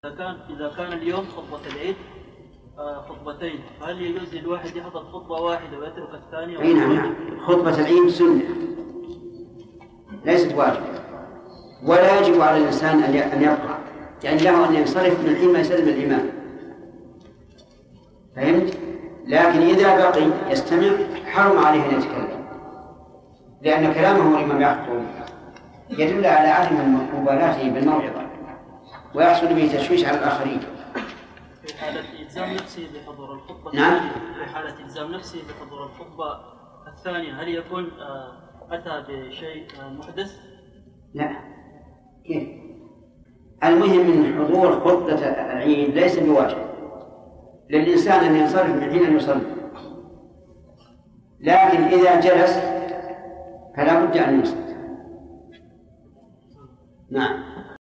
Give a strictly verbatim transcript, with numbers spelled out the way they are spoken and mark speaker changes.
Speaker 1: إذا كان إذا كان اليوم خطبة العيد خطبتين، هل يجوز للواحد يحضر خطبة واحدة ويترك الثانية؟
Speaker 2: أي نعم، خطبة العيد سنة ليست واجبة، ولا يجب على الإنسان أن يقرأ، يعني له أن ينصرف من حين ما يسلم الإمام، فهمت؟ لكن إذا بقي يستمع حرم عليه أن يتكلم، لأن كلامه لمن يخطب يدل على عدم مبالاته بالموعظة ويحصل به تشويش على الآخرين.
Speaker 1: في حالة إلزام نفسه بحضور الخطبة
Speaker 2: نعم.
Speaker 1: في حالة إلزام نفسه بحضور الخطبة الثانية، هل يكون أتى بشيء محدث؟
Speaker 2: لا، كيف؟ المهم من حضور خطبة العيد ليس بواجب للإنسان أن ينصرف من حين أن يصلي، لكن إذا جلس فلا بد أن يصلي. نعم.